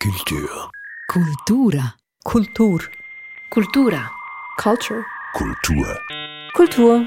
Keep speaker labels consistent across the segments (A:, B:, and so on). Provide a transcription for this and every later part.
A: Kultur.
B: Kultura.
C: Kultur.
D: Kultura. Culture.
A: Kultur.
D: Kultur.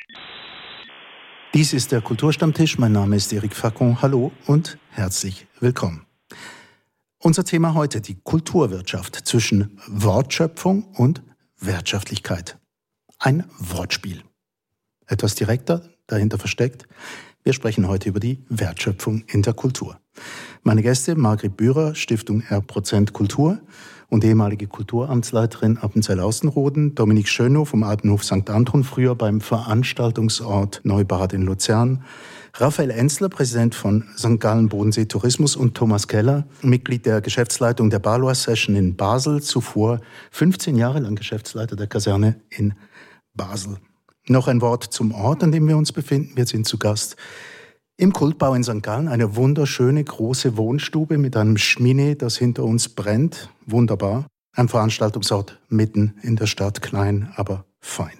E: Dies ist der Kulturstammtisch. Mein Name ist Eric Facon. Hallo und herzlich willkommen. Unser Thema heute: die Kulturwirtschaft zwischen Wortschöpfung und Wirtschaftlichkeit. Ein Wortspiel. Etwas direkter dahinter versteckt. Wir sprechen heute über die Wertschöpfung in der Kultur. Meine Gäste: Margrit Bührer, Stiftung R+ Kultur und ehemalige Kulturamtsleiterin Appenzell-Aussenrhoden, Dominik Schönow vom Alpenhof St. Anton, früher beim Veranstaltungsort Neubad in Luzern, Raphael Enzler, Präsident von St. Gallen Bodensee Tourismus, und Thomas Keller, Mitglied der Geschäftsleitung der Balois Session in Basel, zuvor 15 Jahre lang Geschäftsleiter der Kaserne in Basel. Noch ein Wort zum Ort, an dem wir uns befinden. Wir sind zu Gast im Kultbau in St. Gallen, eine wunderschöne große Wohnstube mit einem Schmiede, das hinter uns brennt. Wunderbar. Ein Veranstaltungsort mitten in der Stadt, klein, aber fein.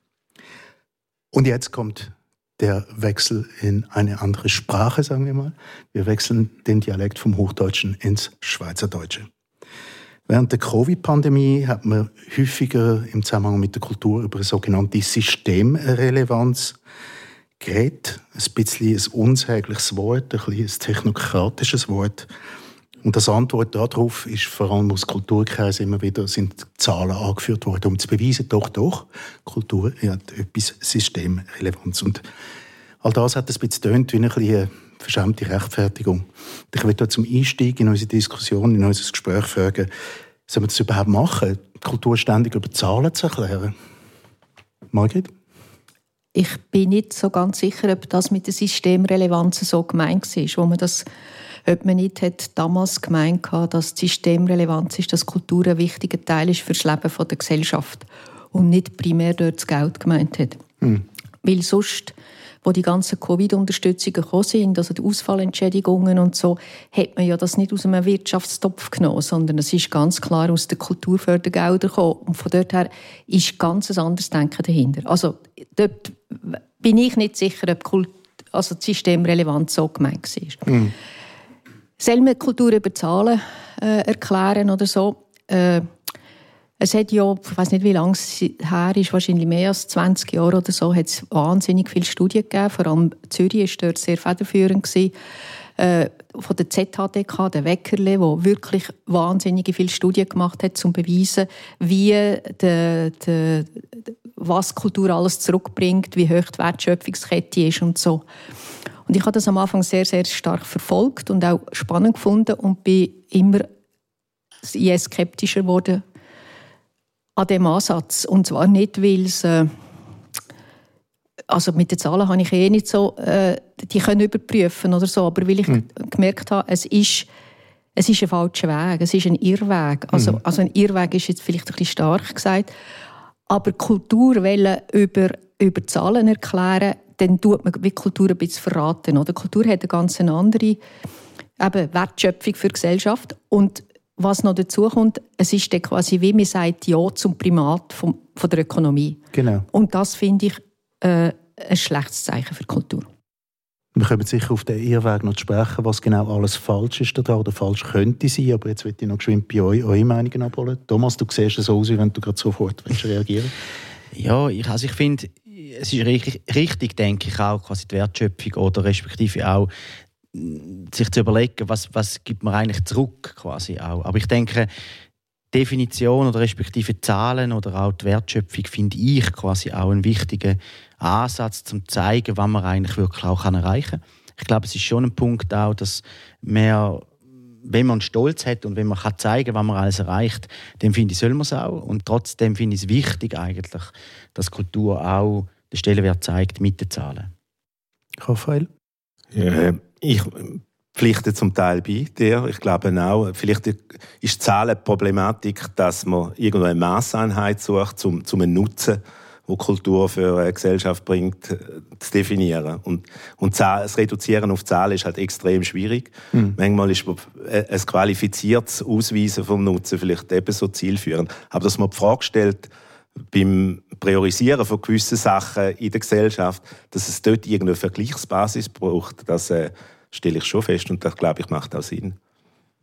E: Und jetzt kommt der Wechsel in eine andere Sprache, sagen wir mal. Wir wechseln den Dialekt vom Hochdeutschen ins Schweizerdeutsche. Während der Covid-Pandemie hat man häufiger im Zusammenhang mit der Kultur über eine sogenannte Systemrelevanz geredet. Ein bisschen ein unsägliches Wort, ein bisschen ein technokratisches Wort. Und als Antwort darauf ist vor allem aus Kulturkreisen immer wieder sind Zahlen angeführt worden, um zu beweisen, doch, Kultur hat etwas Systemrelevanz. Und all das hat ein bisschen getönt wie eine verschämte Rechtfertigung. Ich will da zum Einstieg in unsere Diskussion, in unser Gespräch fragen, sollen wir das überhaupt machen, die Kultur ständig über Zahlen zu erklären? Margrit?
C: Ich bin nicht so ganz sicher, ob das mit der Systemrelevanz so gemeint war, ob man nicht damals gemeint hat, dass die Systemrelevanz ist, dass Kultur ein wichtiger Teil ist für das Leben der Gesellschaft und nicht primär dort das Geld gemeint hat. Weil sonst, wo die ganzen Covid-Unterstützungen gekommen sind, also die Ausfallentschädigungen und so, hat man ja das nicht aus einem Wirtschaftstopf genommen, sondern es ist ganz klar aus den Kulturfördergeldern gekommen. Und von dort her ist ganz ein anderes Denken dahinter. Also dort bin ich nicht sicher, ob die Systemrelevanz so gemeint war. Soll man Kultur über Zahlen erklären oder so? Es hat ja, ich weiss nicht, wie lange es her ist, wahrscheinlich mehr als 20 Jahre oder so, hat es wahnsinnig viele Studien gegeben. Vor allem Zürich war dort sehr federführend gewesen. Von der ZHDK, der Weckerle, der wirklich wahnsinnig viele Studien gemacht hat, um zu beweisen, wie was Kultur alles zurückbringt, wie hoch die Wertschöpfungskette ist und so. Und ich habe das am Anfang sehr, sehr stark verfolgt und auch spannend gefunden und bin immer je skeptischer geworden an diesem Ansatz. Und zwar nicht, weil es also mit den Zahlen habe ich nicht so die können überprüfen oder so, aber weil ich gemerkt habe, es ist ein falscher Weg, es ist ein Irrweg. Also ein Irrweg ist jetzt vielleicht ein bisschen stark gesagt, aber Kultur über Zahlen erklären, dann tut man die Kultur ein bisschen verraten. Oder? Kultur hat eine ganz andere Wertschöpfung für die Gesellschaft. Und was noch dazu kommt, es ist dann quasi wie man sagt Ja zum Primat von der Ökonomie.
E: Genau.
C: Und das finde ich ein schlechtes Zeichen für die Kultur.
E: Wir kommen sicher auf den Irrweg noch zu sprechen, was genau alles falsch ist daran oder falsch könnte sein. Aber jetzt möchte ich noch geschwind bei euch eure Meinungen abholen. Thomas, du siehst so aus, wie wenn du gerade sofort reagieren willst.
F: Ja, ich finde, es ist richtig, denke ich, auch quasi die Wertschöpfung oder respektive auch sich zu überlegen, was gibt man eigentlich zurück quasi auch. Aber ich denke, Definition oder respektive Zahlen oder auch die Wertschöpfung finde ich quasi auch einen wichtigen Ansatz, um zu zeigen, was man eigentlich wirklich auch erreichen kann. Ich glaube, es ist schon ein Punkt auch, dass man, wenn man Stolz hat und wenn man kann zeigen, was man alles erreicht, dann finde ich, soll man es auch. Und trotzdem finde ich es wichtig eigentlich, dass Kultur auch den Stellenwert zeigt mit den Zahlen.
E: Raphael?
G: Ich pflichte zum Teil bei dir. Ich glaube auch, vielleicht ist die Zahlenproblematik, dass man irgendwo eine Masseinheit sucht, um einen Nutzen, den Kultur für eine Gesellschaft bringt, zu definieren. Und das Reduzieren auf Zahlen ist halt extrem schwierig. Manchmal ist ein qualifiziertes Ausweisen vom Nutzen vielleicht ebenso zielführend. Aber dass man die Frage stellt, beim Priorisieren von gewissen Sachen in der Gesellschaft, dass es dort irgendeine Vergleichsbasis braucht, das stelle ich schon fest und das, glaube ich, macht auch Sinn.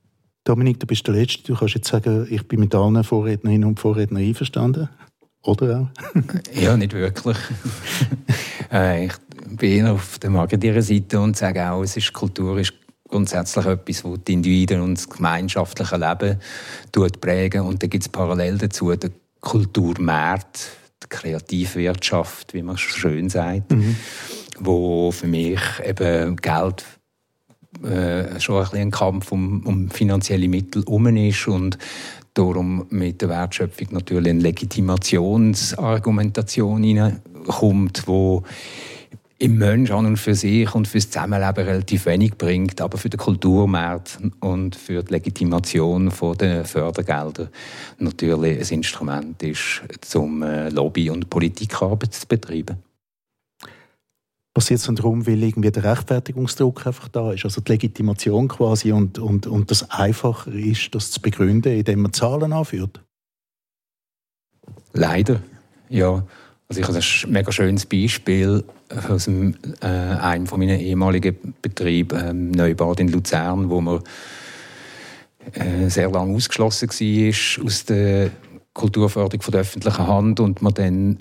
E: Dominik, du bist der Letzte. Du kannst jetzt sagen, ich bin mit allen Vorrednerinnen und Vorrednern einverstanden. Oder auch?
A: Ja, nicht wirklich. Ich bin eher auf der Marketeer-Seite und sage auch, Kultur ist grundsätzlich etwas, das die Individuen und das gemeinschaftliche Leben prägen. Und da gibt es parallel dazu den Kulturmarkt, die Kreativwirtschaft, wie man schön sagt, wo für mich eben Geld schon ein Kampf um finanzielle Mittel herum ist und darum mit der Wertschöpfung natürlich eine Legitimationsargumentation hineinkommt, die im Menschen an und für sich und für das Zusammenleben relativ wenig bringt, aber für den Kulturmarkt und für die Legitimation der Fördergelder natürlich ein Instrument ist, um Lobby- und Politikarbeit zu betreiben.
E: Passiert es dann darum, weil irgendwie der Rechtfertigungsdruck einfach da ist, also die Legitimation quasi und das einfacher ist, das zu begründen, indem man Zahlen anführt?
A: Leider, ja. Also ich habe ein mega schönes Beispiel aus einem meiner ehemaligen Betriebe, Neubad in Luzern, wo man sehr lange ausgeschlossen war aus der Kulturförderung von der öffentlichen Hand und man dann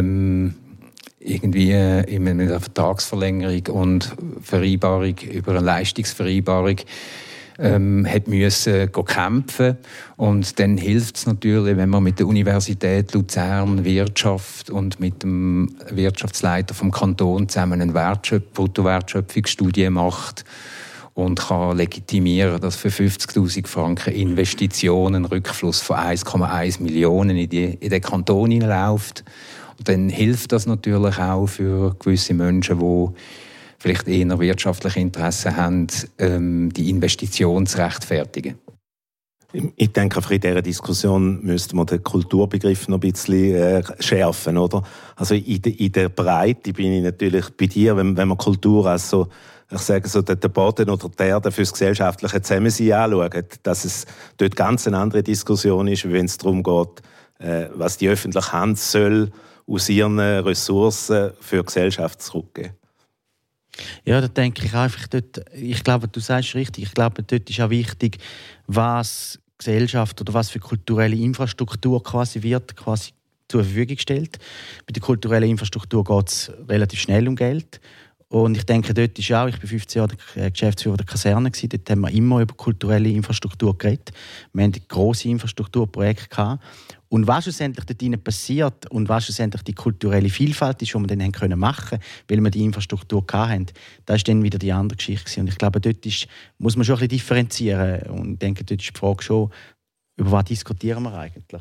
A: irgendwie mit einer Vertragsverlängerung und Vereinbarung über eine Leistungsvereinbarung hat müssen kämpfen. Und dann hilft es natürlich, wenn man mit der Universität Luzern Wirtschaft und mit dem Wirtschaftsleiter vom Kanton zusammen eine Bruttowertschöpfungsstudie macht und kann legitimieren, dass für 50'000 Franken Investitionen ein Rückfluss von 1,1 Millionen in den Kanton hineinläuft. Und dann hilft das natürlich auch für gewisse Menschen, die vielleicht eher wirtschaftliche Interessen haben, die Investition zu rechtfertigen.
G: Ich denke, einfach in dieser Diskussion müsste man den Kulturbegriff noch ein bisschen schärfen, oder? Also in der Breite bin ich natürlich bei dir, wenn man Kultur als so, ich sage so, den Boden oder die Erde fürs gesellschaftliche Zusammensein anschaut, dass es dort ganz eine andere Diskussion ist, wie wenn es darum geht, was die öffentliche Hand soll aus ihren Ressourcen für die Gesellschaft zurückgeben.
F: Ja, da denke ich einfach dort, ich glaube, du sagst richtig, ich glaube, dort ist auch wichtig, was Gesellschaft oder was für kulturelle Infrastruktur wird zur Verfügung gestellt. Bei der kulturellen Infrastruktur geht es relativ schnell um Geld. Und ich denke, dort ist auch, ich war 15 Jahre Geschäftsführer der Kaserne, dort haben wir immer über kulturelle Infrastruktur geredet. Wir hatten grosse Infrastrukturprojekte gehabt. Und was schlussendlich dort drinnen passiert und was schlussendlich die kulturelle Vielfalt ist, die wir dann machen können, weil wir die Infrastruktur hatten, das war dann wieder die andere Geschichte. Und ich glaube, dort muss man schon ein bisschen differenzieren. Und ich denke, dort ist die Frage schon, über was diskutieren wir eigentlich?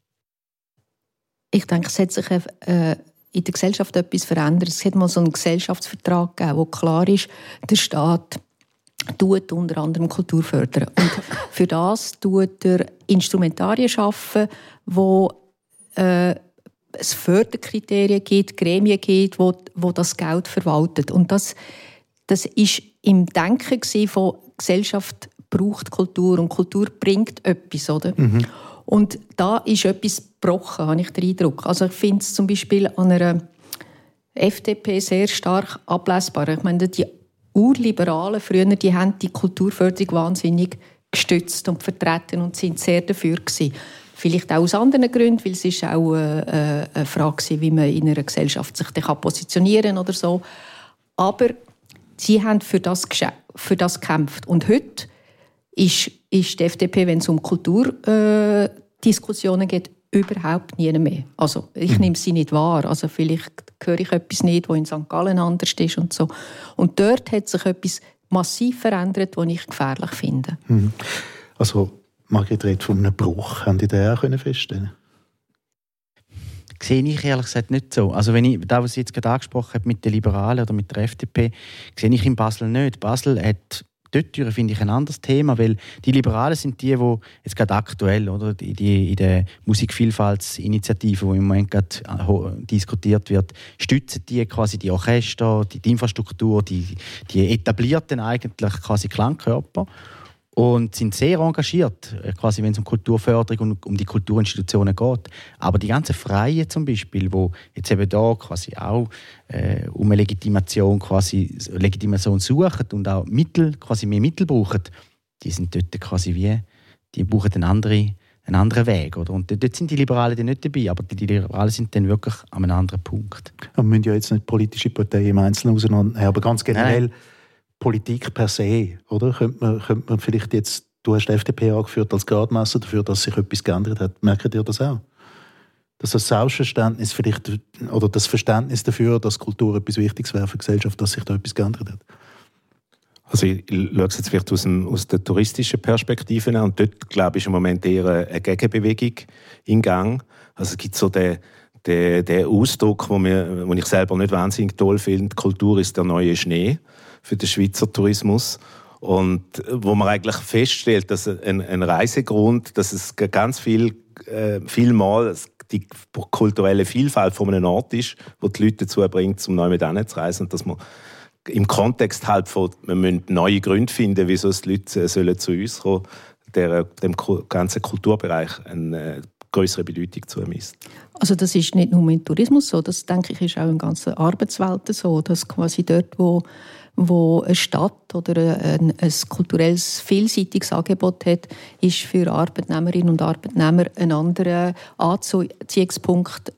C: Ich denke, es hat sich in der Gesellschaft etwas verändert. Es hat mal so einen Gesellschaftsvertrag gegeben, wo klar ist, der Staat tut unter anderem Kultur fördern. Und für das tut er Instrumentarien schaffen, wo es Förderkriterien gibt, Gremien gibt, wo das Geld verwaltet. Und das ist im Denken von Gesellschaft braucht Kultur und Kultur bringt etwas, oder? Mhm. Und da ist etwas gebrochen, habe ich den Eindruck. Also ich finde es zum Beispiel an einer FDP sehr stark ablesbar. Ich meine, die Urliberalen früher, die haben die Kulturförderung wahnsinnig gestützt und vertreten und sind sehr dafür gewesen. Vielleicht auch aus anderen Gründen, weil es ist auch eine Frage war, wie man in einer Gesellschaft sich positionieren kann oder so. Aber sie haben für das gekämpft. Und heute ist die FDP, wenn es um Kulturdiskussionen geht, überhaupt nie mehr. Also ich nehme sie nicht wahr. Also vielleicht höre ich etwas nicht, was in St. Gallen anders ist und so. Und dort hat sich etwas massiv verändert, was ich gefährlich finde.
E: Mhm. Also Margret redet von einem Bruch. Haben die den auch feststellen?
F: Sehe ich ehrlich gesagt nicht so. Also wenn ich das, was ich jetzt gerade angesprochen habe mit den Liberalen oder mit der FDP, sehe ich in Basel nicht. Basel hat dort finde ich ein anderes Thema, weil die Liberalen sind die jetzt gerade aktuell, oder, in der Musikvielfaltsinitiative, die im Moment gerade diskutiert wird, stützen die quasi die Orchester, die Infrastruktur, die etablierten eigentlich quasi Klangkörper und sind sehr engagiert, quasi wenn es um Kulturförderung und um die Kulturinstitutionen geht. Aber die ganzen Freien zum Beispiel, wo jetzt eben da quasi auch um eine Legitimation suchen und auch mehr Mittel brauchen, die sind dort quasi die brauchen einen anderen Weg. Oder? Und dort sind die Liberalen dann nicht dabei, aber die Liberalen sind dann wirklich an einem anderen Punkt.
E: Wir müssen ja jetzt nicht politische Parteien im Einzelnen auseinandernehmen, aber ganz generell Politik per se, oder? Könnte man vielleicht jetzt, du hast die FDP angeführt als Gradmesser dafür, dass sich etwas geändert hat. Merkt ihr das auch? Dass das Selbstverständnis vielleicht, oder das Verständnis dafür, dass Kultur etwas Wichtiges wäre für die Gesellschaft, dass sich da etwas geändert hat?
G: Also ich schaue es jetzt vielleicht aus der touristischen Perspektive an. Und dort, glaube ich, ist im Moment eher eine Gegenbewegung in Gang. Also es gibt so den Ausdruck, den ich selber nicht wahnsinnig toll finde, Kultur ist der neue Schnee für den Schweizer Tourismus. Und wo man eigentlich feststellt, dass ein Reisegrund, dass es ganz vielmal die kulturelle Vielfalt von einem Ort ist, wo die Leute dazu bringt, um neu mit zu reisen. Und dass man im Kontext halt von, wir müssen neue Gründe finden, wieso die Leute sollen zu uns kommen, dem ganzen Kulturbereich eine größere Bedeutung zumisst. Also
C: das ist nicht nur im Tourismus so, das denke ich ist auch in der ganzen Arbeitswelt so, dass quasi dort, wo eine Stadt oder ein kulturelles, vielseitiges Angebot hat, ist für Arbeitnehmerinnen und Arbeitnehmer ein anderer Anziehungspunkt,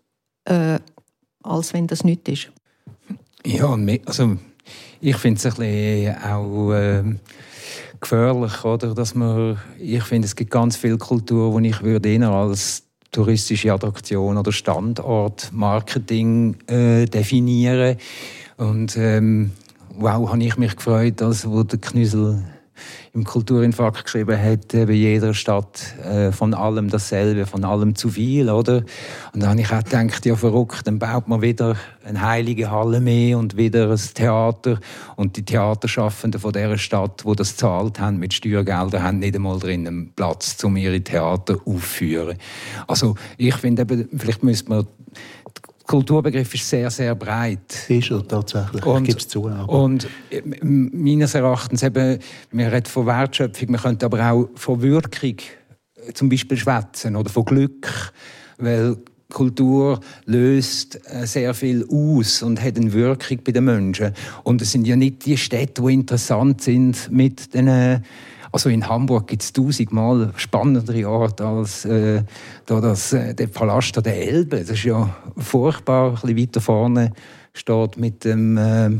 C: als wenn das nicht ist.
A: Ja, also ich finde es ein bisschen auch gefährlich, oder? Ich finde, es gibt ganz viel Kultur, die ich würde eher als touristische Attraktion oder Standort-Marketing definieren. Und wow, habe ich mich gefreut, wo der Knüssel im Kulturinfarkt geschrieben hat, bei jeder Stadt von allem dasselbe, von allem zu viel, oder? Und dann habe ich auch gedacht, ja verrückt, dann baut man wieder eine heilige Halle mehr und wieder ein Theater. Und die Theaterschaffenden von dieser Stadt, die das gezahlt haben mit Steuergeldern, haben nicht einmal drin einen Platz, um ihre Theater aufzuführen. Also ich finde eben, vielleicht müsste man der Kulturbegriff ist sehr, sehr breit.
E: Ist er tatsächlich, ich gebe es zu.
A: Und meines Erachtens eben, wir reden von Wertschöpfung, wir können aber auch von Wirkung zum Beispiel schwätzen oder von Glück, weil Kultur löst sehr viel aus und hat eine Wirkung bei den Menschen. Und es sind ja nicht die Städte, die interessant sind mit den. Also in Hamburg gibt es 1000-mal spannendere Orte als der Palast an der Elbe. Das ist ja furchtbar. Ein bisschen weiter vorne steht mit dem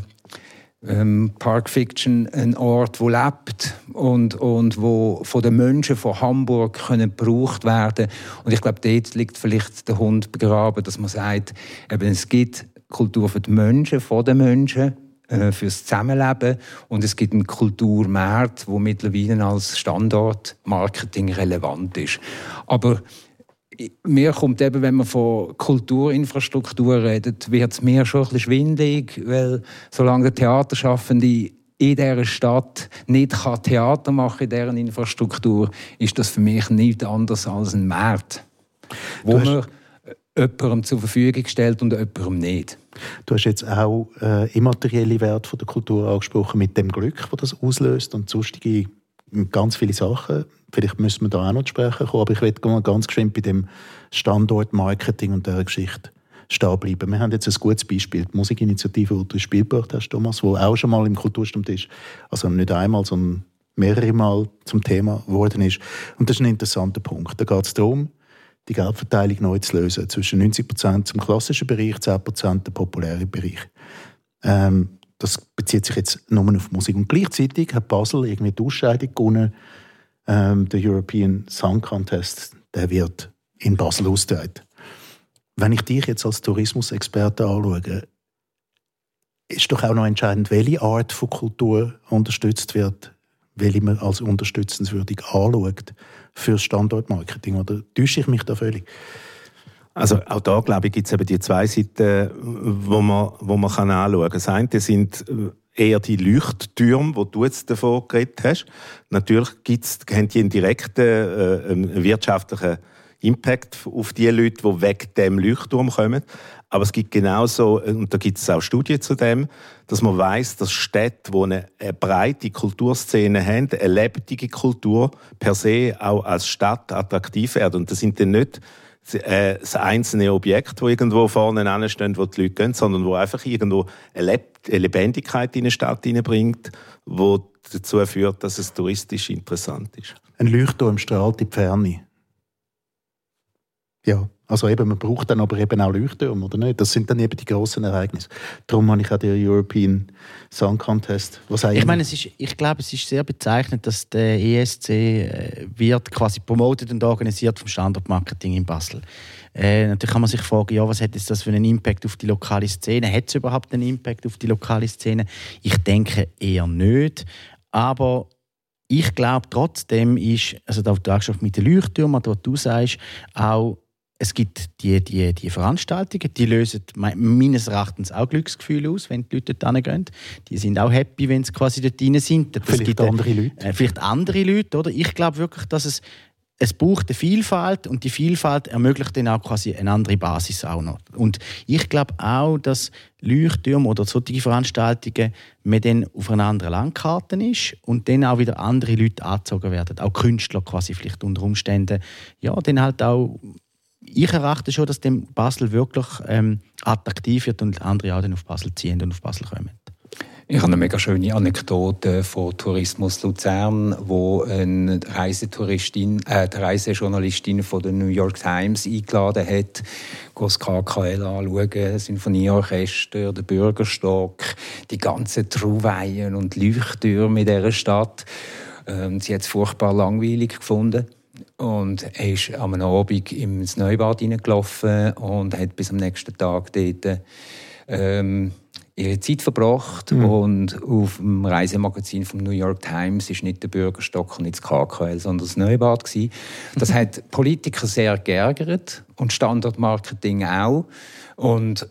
A: Park Fiction ein Ort, der lebt und wo von den Menschen von Hamburg gebraucht werden. Und ich glaube, dort liegt vielleicht der Hund begraben, dass man sagt, eben, es gibt Kultur für die Menschen, von den Menschen, fürs Zusammenleben. Und es gibt einen Kulturmarkt, der mittlerweile als Standortmarketing relevant ist. Aber mir kommt eben, wenn man von Kulturinfrastruktur redet, wird es mir schon ein bisschen schwindelig, weil solange der Theaterschaffende in dieser Stadt nicht Theater machen kann, in deren Infrastruktur, ist das für mich nichts anderes als ein Markt, wo man jemandem zur Verfügung stellt und jemandem nicht.
E: Du hast jetzt auch immaterielle Werte von der Kultur angesprochen, mit dem Glück, das das auslöst und sonstige ganz viele Sachen. Vielleicht müssen wir da auch noch zu sprechen kommen, aber ich möchte mal ganz geschwind bei dem Standortmarketing und dieser Geschichte stehen bleiben. Wir haben jetzt ein gutes Beispiel, die Musikinitiative, die du ins Spiel gebracht hast, Thomas, die auch schon mal im Kulturstammtisch, also nicht einmal, sondern mehrere Mal zum Thema geworden ist. Und das ist ein interessanter Punkt. Da geht es darum, die Geldverteilung neu zu lösen. Zwischen 90% zum klassischen Bereich, 10% der populären Bereich. Das bezieht sich jetzt nur auf Musik. Und gleichzeitig hat Basel irgendwie die Ausscheidung gewonnen. Der European Song Contest, der wird in Basel ausgetragen. Wenn ich dich jetzt als Tourismusexperte anschaue, ist doch auch noch entscheidend, welche Art von Kultur unterstützt wird, welche man als unterstützenswürdig anschaut für Standortmarketing. Oder täusche ich mich da völlig?
G: Also auch da, glaube ich, gibt es eben die zwei Seiten, wo man anschauen kann. Das eine sind eher die Leuchttürme, die du jetzt davon geredet hast. Natürlich haben die einen direkten wirtschaftlichen Impact auf die Leute, die wegen dem Leuchtturm kommen. Aber es gibt genauso, und da gibt es auch Studien zu dem, dass man weiss, dass Städte, die eine breite Kulturszene haben, eine lebendige Kultur per se auch als Stadt attraktiv werden. Und das sind dann nicht das einzelne Objekt, das irgendwo vorne ansteht, wo die Leute gehen, sondern wo einfach irgendwo eine Lebendigkeit in eine Stadt hineinbringt, die dazu führt, dass es touristisch interessant ist.
E: Ein Leuchtturm strahlt in die Ferne. Ja, also eben, man braucht dann aber eben auch Leuchttürme, oder nicht? Das sind dann eben die grossen Ereignisse. Darum habe ich auch den European Song Contest. Ich
F: meine, ich glaube, es ist sehr bezeichnend, dass der ESC wird quasi promoted und organisiert vom Standortmarketing in Basel. Natürlich kann man sich fragen, ja, was hat das für einen Impact auf die lokale Szene? Hat es überhaupt einen Impact auf die lokale Szene? Ich denke eher nicht. Aber ich glaube, trotzdem ist, also da du mit den Leuchttürmen, was du sagst, auch es gibt die Veranstaltungen, die lösen meines Erachtens auch Glücksgefühle aus, wenn die Leute dort hingehen. Die sind auch happy, wenn sie quasi dort rein sind.
E: Vielleicht andere Leute.
F: Vielleicht andere Leute, oder? Ich glaube wirklich, dass es braucht eine Vielfalt und die Vielfalt ermöglicht dann auch quasi eine andere Basis auch noch. Und ich glaube auch, dass Leuchttürme oder solche Veranstaltungen man dann auf einer anderen Landkarte ist und dann auch wieder andere Leute angezogen werden. Auch Künstler quasi vielleicht unter Umständen. Ja, dann halt auch. Ich erachte schon, dass dem Basel wirklich attraktiv wird und andere auch dann auf Basel ziehen und auf Basel kommen.
A: Ich habe eine mega schöne Anekdote von Tourismus Luzern, wo eine Reisejournalistin von der New York Times eingeladen hat, das KKL anschauen, das Sinfonieorchester, der Bürgerstock, die ganzen Trauweihen und Leuchttürme in dieser Stadt. Sie hat es furchtbar langweilig gefunden. Und er ist am Abend ins Neubad hineingelaufen und hat bis am nächsten Tag dort ihre Zeit verbracht. Und auf dem Reisemagazin vom New York Times war nicht der Bürgerstock und nicht das KKL, sondern das Neubad gewesen. Das hat Politiker sehr geärgert und Standortmarketing auch. Und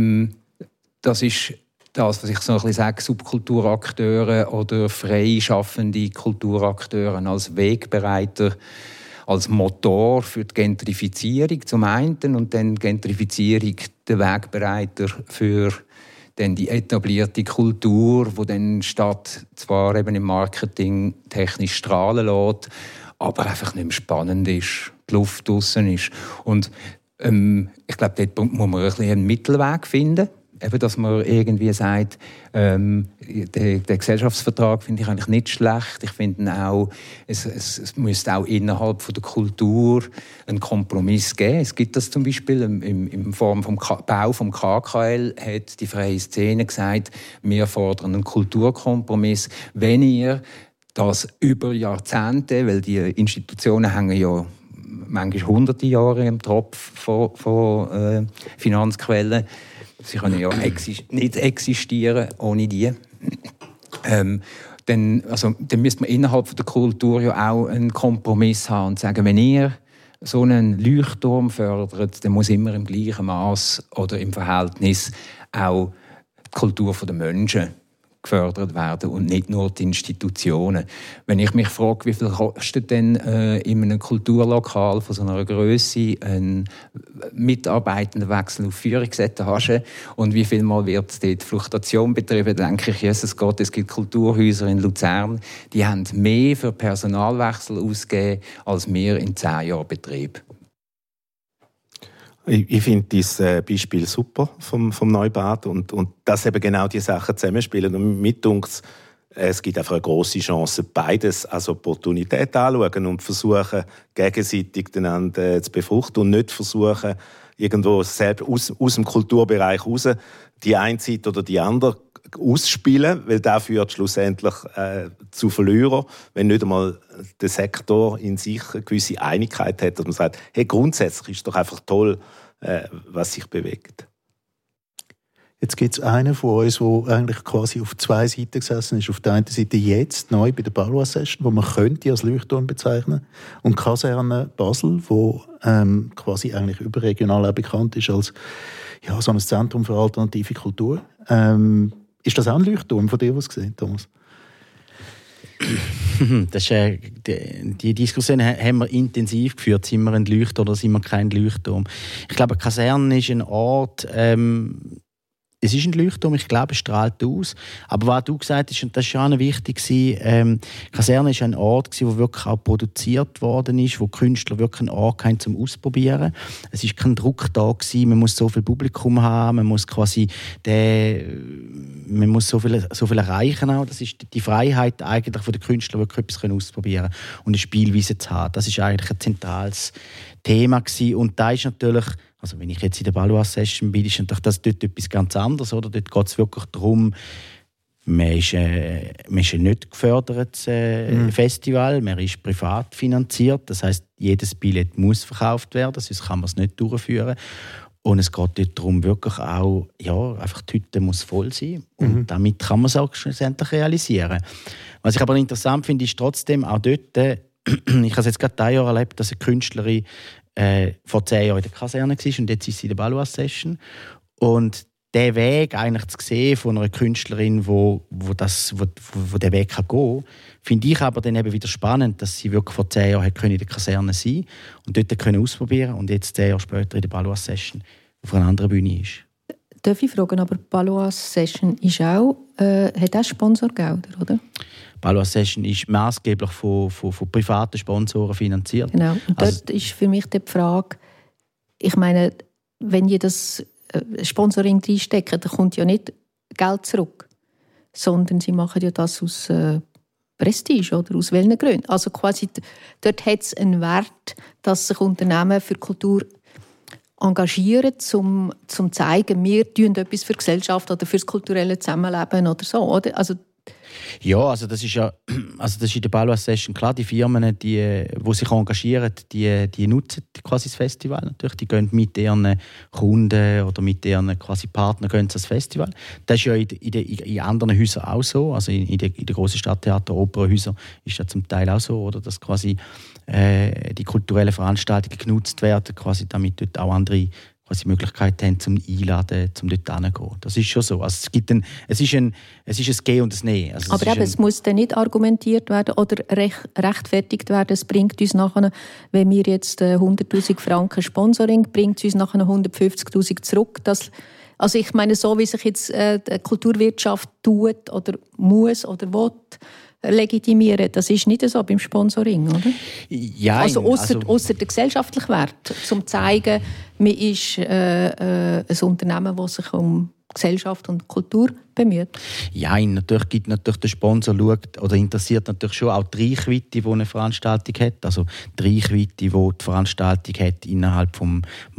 A: das ist das, was ich so ein bisschen sage, Subkulturakteure oder freischaffende Kulturakteure als Wegbereiter, als Motor für die Gentrifizierung zum einen und dann die Gentrifizierung der Wegbereiter für dann die etablierte Kultur, die dann die Stadt zwar eben im Marketing technisch strahlen lässt, aber einfach nicht mehr spannend ist, die Luft draussen ist. Und ich glaube, dort muss man ein bisschen einen Mittelweg finden. Eben, dass man irgendwie sagt, den Gesellschaftsvertrag finde ich eigentlich nicht schlecht. Ich finde auch, es müsste auch innerhalb von der Kultur einen Kompromiss geben. Es gibt das zum Beispiel in Form vom Bau vom KKL, hat die Freie Szene gesagt, wir fordern einen Kulturkompromiss. Wenn ihr das über Jahrzehnte, weil die Institutionen hängen ja manchmal hunderte Jahre im Tropf von Finanzquellen, sie können ja nicht existieren ohne die. Dann müsste man innerhalb der Kultur ja auch einen Kompromiss haben und sagen, wenn ihr so einen Leuchtturm fördert, dann muss immer im gleichen Maß oder im Verhältnis auch die Kultur der Menschen gefördert werden und nicht nur die Institutionen. Wenn ich mich frage, wie viel kostet denn in einem Kulturlokal von so einer Grösse ein Mitarbeitendenwechsel auf Führungsetage und wie viel Mal wird dort Fluktuation betrieben, denke ich, Jesus Gott, es gibt Kulturhäuser in Luzern, die haben mehr für Personalwechsel ausgegeben als wir in 10 Jahren Betrieb.
G: Ich finde dieses Beispiel super vom Neubad und dass eben genau diese Sachen zusammenspielen. Und mit uns, es gibt einfach eine grosse Chance, beides als Opportunität anzuschauen und versuchen, gegenseitig einander zu befruchten und nicht versuchen, irgendwo selbst aus dem Kulturbereich raus die eine Seite oder die andere ausspielen, weil das führt schlussendlich zu Verlierern, wenn nicht einmal der Sektor in sich eine gewisse Einigkeit hat, dass man sagt, hey, grundsätzlich ist doch einfach toll, was sich bewegt.
E: Jetzt gibt es einen von uns, der eigentlich quasi auf 2 Seiten gesessen ist. Auf der einen Seite jetzt neu bei der Ballois Session, wo man könnte als Leuchtturm bezeichnen, und Kaserne Basel, wo quasi eigentlich überregional auch bekannt ist als so ein Zentrum für alternative Kultur. Ist das auch ein Leuchtturm von dir, was gesehen, Thomas?
F: Das ist, die Diskussion haben wir intensiv geführt. Sind wir ein Leuchtturm oder sind wir kein Leuchtturm? Ich glaube, Kaserne ist ein Ort, es ist ein Leuchtturm, ich glaube, es strahlt aus. Aber was du gesagt hast, und das war auch wichtig, Kaserne war ein Ort, wo wirklich auch produziert worden ist, wo Künstler wirklich einen Ort hatten, zum Ausprobieren. Es war kein Druck da gewesen, man muss so viel Publikum haben, man muss quasi man muss so viel erreichen auch. Das ist die Freiheit eigentlich von den Künstlern, wirklich etwas ausprobieren können und eine Spielweise zu haben. Das ist eigentlich ein zentrales Thema gewesen. Und da ist natürlich, also wenn ich jetzt in der Balloise-Session bin, ist natürlich das dort etwas ganz anderes. Oder? Dort geht es wirklich darum, man ist ein nicht gefördertes Festival, man ist privat finanziert. Das heisst, jedes Billett muss verkauft werden, sonst kann man es nicht durchführen. Und es geht dort darum, wirklich auch, einfach die Hütte muss voll sein. Und damit kann man es auch schlussendlich realisieren. Was ich aber interessant finde, ist trotzdem auch dort, ich habe es jetzt gerade ein Jahr erlebt, dass eine Künstlerin vor 10 Jahren in der Kaserne war und jetzt ist sie in der Balloise-Session. Und der Weg eigentlich zu sehen von einer Künstlerin, wo der Weg gehen kann, finde ich aber dann eben wieder spannend, dass sie wirklich vor 10 Jahren in der Kaserne sein und dort ausprobieren und jetzt 10 Jahre später in der Balloise-Session auf einer anderen Bühne ist.
C: Darf ich fragen, aber die Balloise-Session hat auch Sponsorgelder, oder?
F: Balloise-Session ist maßgeblich von privaten Sponsoren finanziert.
C: Genau. Und dort ist für mich die Frage, ich meine, wenn ihr das Sponsoring reinstecken, dann kommt ja nicht Geld zurück, sondern sie machen ja das aus Prestige oder aus welchen Gründen. Also quasi, dort hat es einen Wert, dass sich Unternehmen für Kultur engagieren, um zu zeigen, wir tun etwas für die Gesellschaft oder für das kulturelle Zusammenleben oder so, oder?
F: Ja, das ist in der Balloise-Session klar. Die Firmen, die sich engagieren, die nutzen quasi das Festival natürlich. Die gehen mit ihren Kunden oder mit ihren quasi Partnern gehen das Festival. Das ist ja in anderen Häusern auch so. Also in den grossen Stadttheater, Opernhäusern ist das zum Teil auch so, oder? Dass quasi die kulturellen Veranstaltungen genutzt werden, quasi damit dort auch andere die Möglichkeit haben, zum Einladen, zum dort hinzugehen. Das ist schon so. Also es ist ein Gehen und ein Nehmen. Also
C: aber eben, es muss dann nicht argumentiert werden oder rechtfertigt werden. Es bringt uns nachher, wenn wir jetzt 100'000 Franken Sponsoring, bringt es uns nachher 150'000 zurück. Also ich meine, so wie sich jetzt die Kulturwirtschaft tut oder muss oder will, legitimieren. Das ist nicht so beim Sponsoring, oder?
F: Ja,
C: also ausser der gesellschaftliche Wert, um zu zeigen, man ist ein Unternehmen, das sich um Gesellschaft und Kultur bemüht.
F: Ja, natürlich gibt der Sponsor schaut, oder interessiert natürlich schon auch die Reichweite, die eine Veranstaltung hat. Also die Reichweite, die die Veranstaltung hat innerhalb des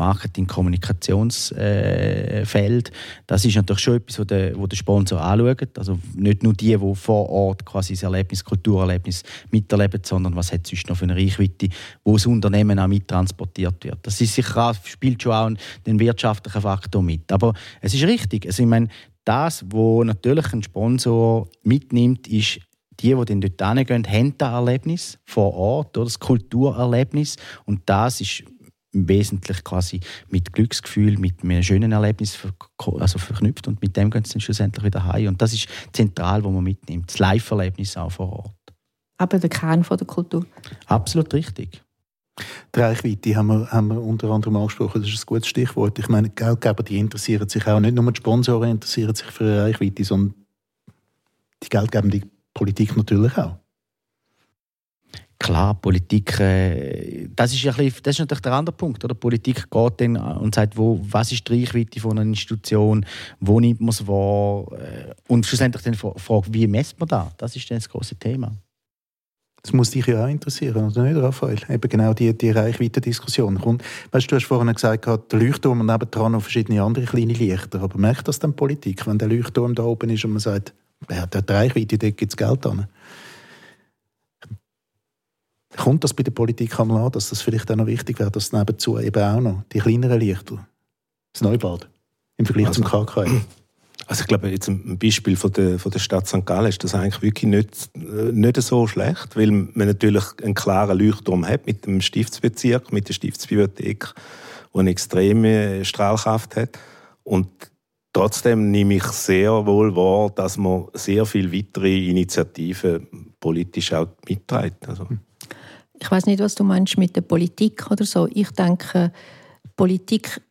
F: Marketing-Kommunikationsfeld. Das ist natürlich schon etwas, wo der Sponsor anschaut. Also nicht nur die vor Ort quasi das Erlebnis, Kulturerlebnis miterleben, sondern was hat es sonst noch für eine Reichweite, wo das Unternehmen auch mittransportiert wird. Das ist sicher spielt schon auch den wirtschaftlichen Faktor mit. Aber es ist richtig. Also ich meine, das, was natürlich ein Sponsor mitnimmt, ist, die dann dort hingehen, haben das Erlebnis vor Ort, oder das Kulturerlebnis. Und das ist wesentlich quasi mit Glücksgefühl, mit einem schönen Erlebnis verknüpft. Und mit dem gehen sie dann schlussendlich wieder heim. Und das ist zentral, was man mitnimmt. Das Live-Erlebnis auch vor Ort.
C: Aber der Kern der Kultur.
F: Absolut richtig.
E: Die Reichweite haben wir unter anderem angesprochen, das ist ein gutes Stichwort. Ich meine, Geldgeber, die interessieren sich auch, nicht nur die Sponsoren interessieren sich für eine Reichweite, sondern die geldgebende Politik natürlich auch.
F: Klar, Politik, das ist natürlich der andere Punkt. Oder? Politik geht dann und sagt, was ist die Reichweite von einer Institution, wo nimmt man es wahr und schlussendlich dann fragt, wie messt man das? Das ist dann das große Thema.
E: Das muss dich ja auch interessieren, oder nicht, Raphael? Eben genau die Reichweite-Diskussion. Weißt du, hast vorhin gesagt, der Leuchtturm und nebendran noch verschiedene andere kleine Lichter. Aber merkt das dann Politik, wenn der Leuchtturm da oben ist und man sagt, der hat die Reichweite, dort gibt es Geld an? Kommt das bei der Politik einmal an, dass das vielleicht auch noch wichtig wäre, dass nebenzu eben auch noch die kleineren Lichter, das Neubad, im Vergleich zum KKL?
G: Also ich glaube, jetzt ein Beispiel von der Stadt St. Gallen ist das eigentlich wirklich nicht so schlecht, weil man natürlich einen klaren Leuchtturm hat mit dem Stiftsbezirk, mit der Stiftsbibliothek, die eine extreme Strahlkraft hat. Und trotzdem nehme ich sehr wohl wahr, dass man sehr viele weitere Initiativen politisch auch mitträgt. Also.
C: Ich weiß nicht, was du meinst mit der Politik oder so. Ich denke, Politik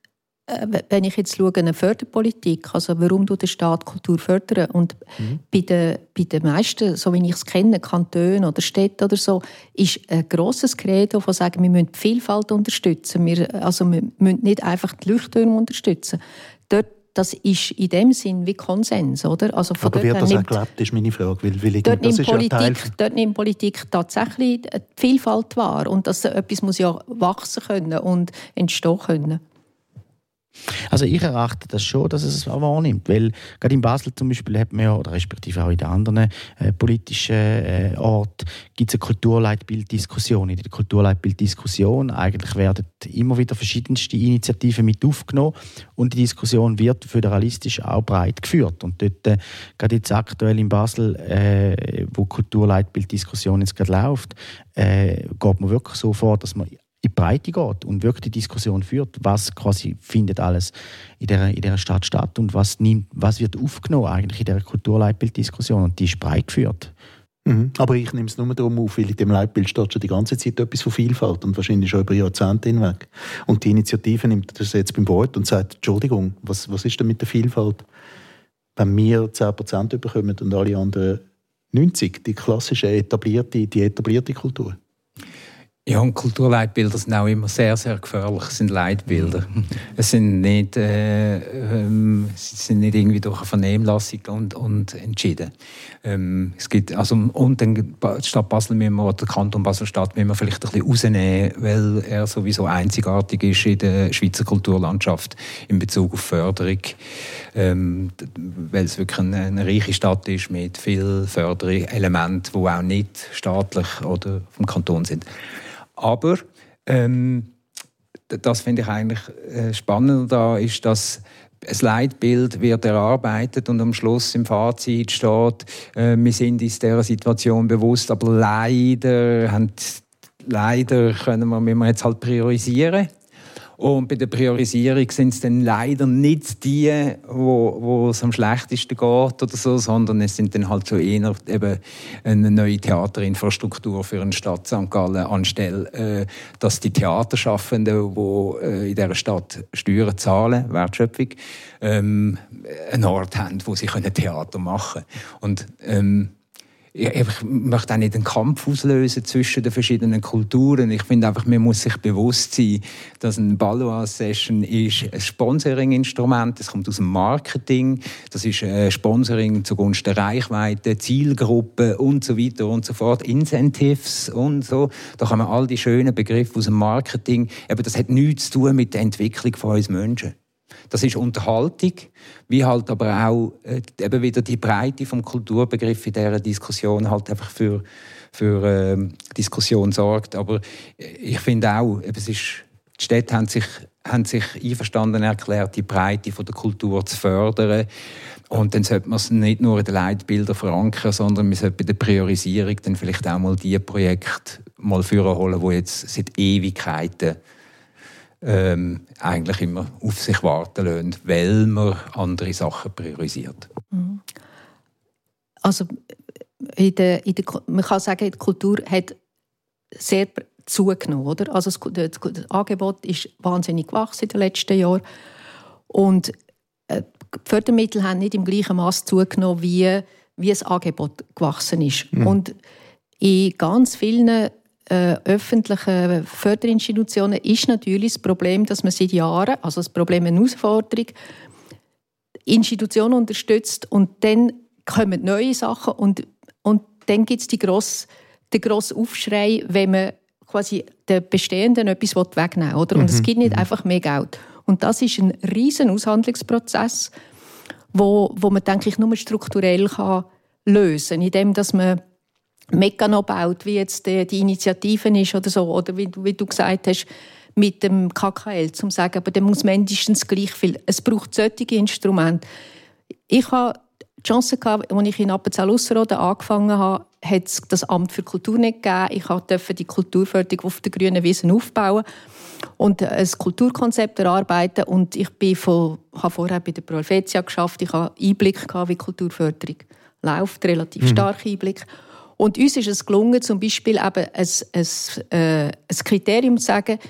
C: wenn ich jetzt schaue, eine Förderpolitik, also warum der Staat Kultur fördern und bei den meisten, so wie ich es kenne, Kantonen oder Städten oder so, ist ein grosses Credo von sagen, wir müssen die Vielfalt unterstützen, wir müssen nicht einfach die Leuchttürme unterstützen. Das ist in dem Sinn wie Konsens, oder? Also
E: aber wird das auch gelebt, ist meine Frage. Weil
C: dort nimmt Politik tatsächlich die Vielfalt wahr und dass etwas muss ja wachsen können und entstehen können.
F: Also ich erachte das schon, dass es auch wahrnimmt, weil gerade in Basel zum Beispiel hat man ja, oder respektive auch in den anderen politischen Orten, gibt es eine Kulturleitbilddiskussion. In der Kulturleitbilddiskussion eigentlich werden immer wieder verschiedenste Initiativen mit aufgenommen und die Diskussion wird föderalistisch auch breit geführt. Und dort, gerade jetzt aktuell in Basel, wo die Kulturleitbilddiskussion jetzt gerade läuft, geht man wirklich so vor, dass man in die Breite geht und wirklich die Diskussion führt, was quasi findet alles in dieser Stadt statt und was wird aufgenommen eigentlich in dieser Kulturleitbilddiskussion und die ist breit geführt.
E: Aber ich nehme es nur darum auf, weil in dem Leitbild steht schon die ganze Zeit etwas von Vielfalt und wahrscheinlich schon über Jahrzehnte hinweg. Und die Initiative nimmt das jetzt beim Wort und sagt, Entschuldigung, was ist denn mit der Vielfalt? Wenn wir 10% bekommen und alle anderen 90%, die klassische, etablierte Kultur.
A: Ja, und Kulturleitbilder sind auch immer sehr, sehr gefährlich. Es sind Leitbilder. Es sind nicht irgendwie durch eine Vernehmlassung und entschieden. Es gibt, und dann die Stadt Basel oder der Kanton Basel-Stadt müssen wir vielleicht ein bisschen rausnehmen, weil er sowieso einzigartig ist in der Schweizer Kulturlandschaft in Bezug auf Förderung. Weil es wirklich eine reiche Stadt ist mit vielen Förderelementen, die auch nicht staatlich oder vom Kanton sind. Aber das finde ich eigentlich spannend da ist, dass ein Leitbild wird erarbeitet und am Schluss im Fazit steht, wir sind uns dieser Situation bewusst, aber leider müssen wir jetzt halt priorisieren. Und bei der Priorisierung sind es dann leider nicht die, wo es am schlechtesten geht oder so, sondern es sind dann halt so eher eben eine neue Theaterinfrastruktur für eine Stadt St. Gallen anstelle, dass die Theaterschaffenden, die in dieser Stadt Steuern zahlen, Wertschöpfung, einen Ort haben, wo sie Theater machen können. Und ich möchte auch nicht einen Kampf auslösen zwischen den verschiedenen Kulturen. Ich finde einfach, man muss sich bewusst sein, dass eine Ballois-Session ist ein Sponsoring-Instrument. Es kommt aus dem Marketing. Das ist ein Sponsoring zugunsten der Reichweite, Zielgruppen und so weiter und so fort. Incentives und so. Da kann man all die schönen Begriffe aus dem Marketing. Aber das hat nichts zu tun mit der Entwicklung von uns Menschen. Das ist Unterhaltung, wie halt aber auch eben wieder die Breite vom Kulturbegriff in dieser Diskussion halt einfach für Diskussion sorgt. Aber ich finde auch, die Städte haben sich einverstanden erklärt, die Breite von der Kultur zu fördern. Und dann sollte man es nicht nur in den Leitbildern verankern, sondern man sollte bei der Priorisierung dann vielleicht auch mal die Projekte mal vorholen, die jetzt seit Ewigkeiten eigentlich immer auf sich warten lassen, weil man andere Sachen priorisiert.
C: Also man kann sagen, die Kultur hat sehr zugenommen, oder? Also das Angebot ist wahnsinnig gewachsen in den letzten Jahren und die Fördermittel haben nicht im gleichen Maß zugenommen, wie das Angebot gewachsen ist. Und in ganz vielen öffentlichen Förderinstitutionen ist natürlich das Problem, dass man seit Jahren, also das Problem eine Herausforderung, Institutionen unterstützt und dann kommen neue Sachen und dann gibt es den grossen Aufschrei, wenn man quasi den Bestehenden etwas wegnehmen will. Oder? Und es gibt nicht einfach mehr Geld. Und das ist ein riesen Aushandlungsprozess, wo man, denke ich, nur strukturell lösen kann, indem dass man Mechanismus baut, wie jetzt die Initiativen ist oder so, oder wie du gesagt hast, mit dem KKL, um zu sagen, aber dann muss mindestens gleich viel. Es braucht solche Instrumente. Ich habe die Chance gehabt, als ich in Appenzell-Ausserrhoden angefangen habe, hat es das Amt für Kultur nicht gegeben. Ich durfte die Kulturförderung auf der grünen Wiese aufbauen und ein Kulturkonzept erarbeiten. Und ich habe vorher bei der Pro Helvetia geschafft. Ich habe Einblick gehabt, wie Kulturförderung läuft, relativ starken Einblick. Und uns ist es gelungen, zum Beispiel eben ein Kriterium zu sagen,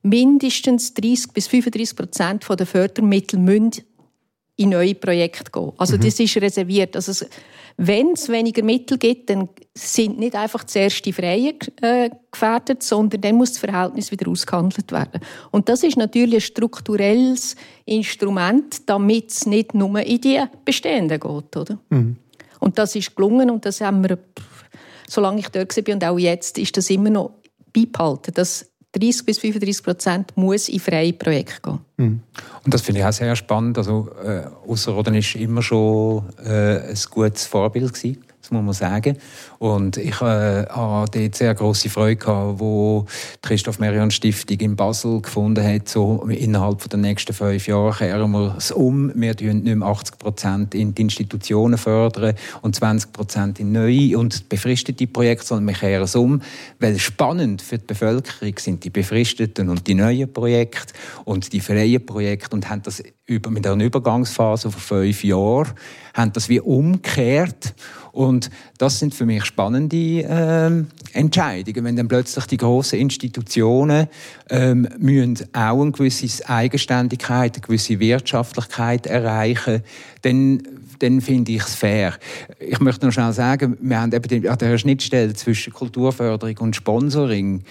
C: mindestens 30-35% der Fördermittel müssen in neue Projekte gehen. Also das ist reserviert. Also wenn es weniger Mittel gibt, dann sind nicht einfach zuerst die Freien gefährdet, sondern dann muss das Verhältnis wieder ausgehandelt werden. Und das ist natürlich ein strukturelles Instrument, damit es nicht nur in die Bestehenden geht. Oder? Und das ist gelungen und das haben wir, solange ich dort war und auch jetzt, ist das immer noch beibehalten. Das 30-35% muss in freie Projekte gehen.
A: Und das finde ich auch sehr spannend. Also, Ausserrhoden war immer schon ein gutes Vorbild gewesen, das muss man sagen. Und ich hatte dort sehr grosse Freude gehabt, wo die Christoph-Merian-Stiftung in Basel gefunden hat, so innerhalb der nächsten 5 Jahre kehren wir es um. Wir fördern nicht mehr 80% in die Institutionen fördern und 20% in neue und befristete Projekte, sondern wir kehren es um. Weil spannend für die Bevölkerung sind die befristeten und die neuen Projekte und die freien Projekte und haben das mit einer Übergangsphase von 5 Jahren haben das wie umgekehrt. Und das sind für mich spannende Entscheidungen, wenn dann plötzlich die grossen Institutionen müssen auch eine gewisse Eigenständigkeit, eine gewisse Wirtschaftlichkeit erreichen, dann finde ich es fair. Ich möchte noch schnell sagen, wir haben eben an der Schnittstelle zwischen Kulturförderung und Sponsoring.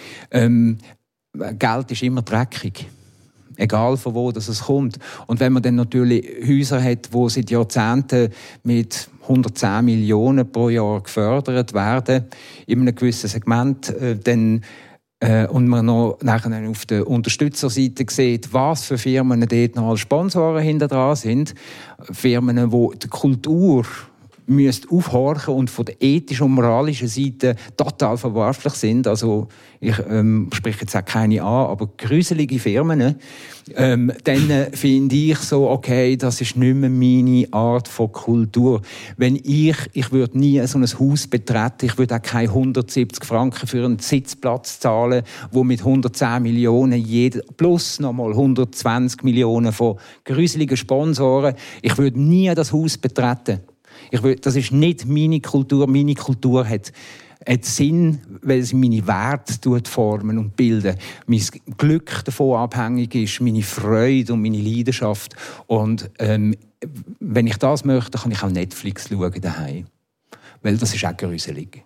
A: Geld ist immer dreckig. Egal von wo es kommt. Und wenn man dann natürlich Häuser hat, die seit Jahrzehnten mit 110 Millionen pro Jahr gefördert werden, in einem gewissen Segment, und man noch nachher auf der Unterstützerseite sieht, was für Firmen dort noch als Sponsoren hinter dran sind, Firmen, die die Kultur müsst aufhorchen und von der ethischen und moralischen Seite total verwerflich sind. Also ich spreche jetzt auch keine an, aber gruselige Firmen. Dann finde ich so, okay, das ist nicht mehr meine Art von Kultur. Wenn ich würde nie so ein Haus betreten, ich würde auch keine 170 Franken für einen Sitzplatz zahlen, wo mit 110 Millionen plus nochmal 120 Millionen von gruseligen Sponsoren, ich würde nie das Haus betreten. Das ist nicht meine Kultur. Meine Kultur hat Sinn, weil sie meine Werte formen und bilden. Mein Glück davon abhängig ist, meine Freude und meine Leidenschaft. Und wenn ich das möchte, kann ich auch Netflix schauen daheim. Weil das ist auch gruselig.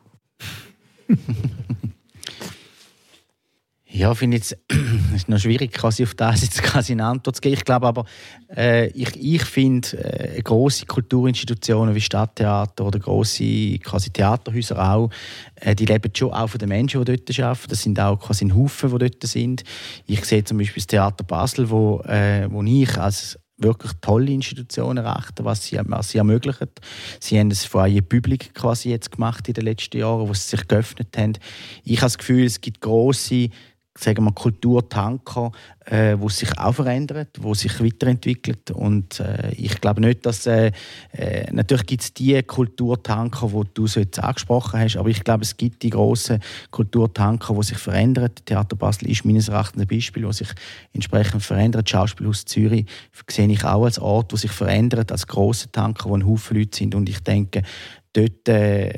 F: Ja, finde ich es noch schwierig, quasi auf das jetzt quasi eine Antwort zu geben. Ich glaube aber, ich finde, grosse Kulturinstitutionen wie Stadttheater oder grosse quasi Theaterhäuser auch, die leben schon auch von den Menschen, die dort arbeiten. Das sind auch quasi ein Haufen, die dort sind. Ich sehe zum Beispiel das Theater Basel, wo ich als wirklich tolle Institutionen erachten, was sie ermöglichen. Sie haben das Foyer Public quasi jetzt gemacht in den letzten Jahren, wo sie sich geöffnet haben. Ich habe das Gefühl, es gibt grosse, sagen wir, Kulturtanker, die sich auch verändern, die sich weiterentwickeln. Und ich glaube nicht, dass natürlich gibt es die Kulturtanker, die du so jetzt angesprochen hast, aber ich glaube, es gibt die grossen Kulturtanker, die sich verändern. Theater Basel ist meines Erachtens ein Beispiel, das sich entsprechend verändert. Das Schauspielhaus Zürich sehe ich auch als Ort, der sich verändert, als grosse Tanker, wo ein Haufen Leute sind. Und ich denke, dort